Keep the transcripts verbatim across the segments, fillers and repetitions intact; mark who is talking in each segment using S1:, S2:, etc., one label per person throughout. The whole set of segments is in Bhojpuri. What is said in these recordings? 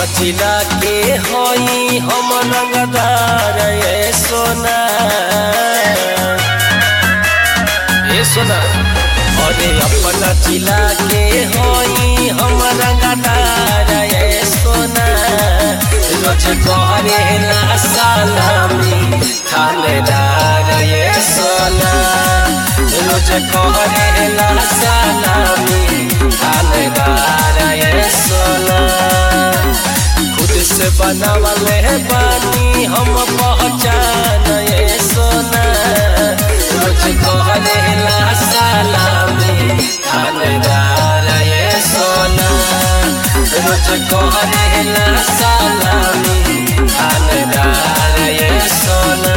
S1: जिला के होई हम रंगदार ये सोना ये सोना अरे अपना जिला के होई हम रंगदार ये सोना रोज करेला सलामी थानेदार ये सोना रोज करेला सलामी थानेदार ये सोना से बनावले बानी हम पहचान ये सोना रोज करेला सलामी थानेदार ये सोना रोज करेला सलामी थानेदार ये सोना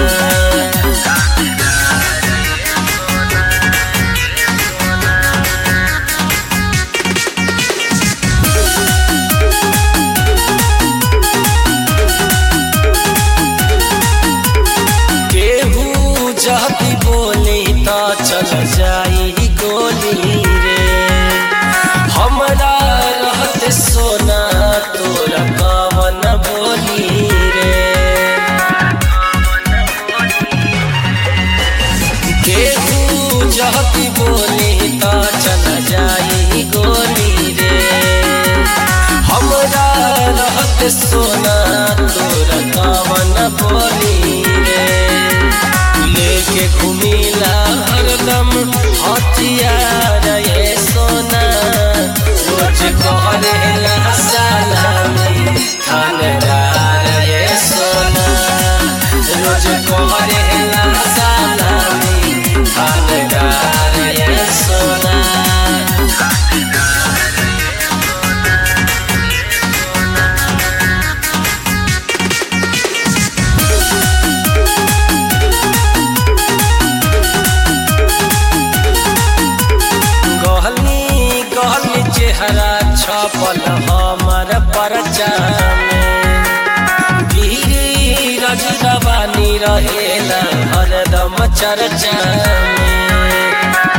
S1: जहती बोली तो चल जाई गोली रे हमरा रहत सोना तोरा कवन बोली रे केहू जहती बोली तो चल जाई गोली रे हमरा रहत सोना तोरा कवन बोली रे लेके घूमिला हरदम हथियार ये सोना रोज करेला सलामी थानेदार ये सोना रोज करेला सलामी थानेदार ये सोना चेहरा छपल हमार परचा में धीरज रवानी रहेला हरदम चर्चा में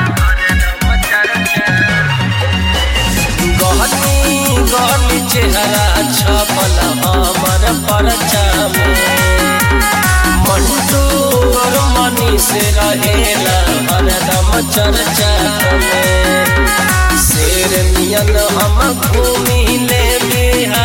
S1: गहनी गहनी चेहरा छपल हमार परचा में मंटू और मनी से रहेला हरदम चर्चा में शेर नियन हम घूमी ले बिहार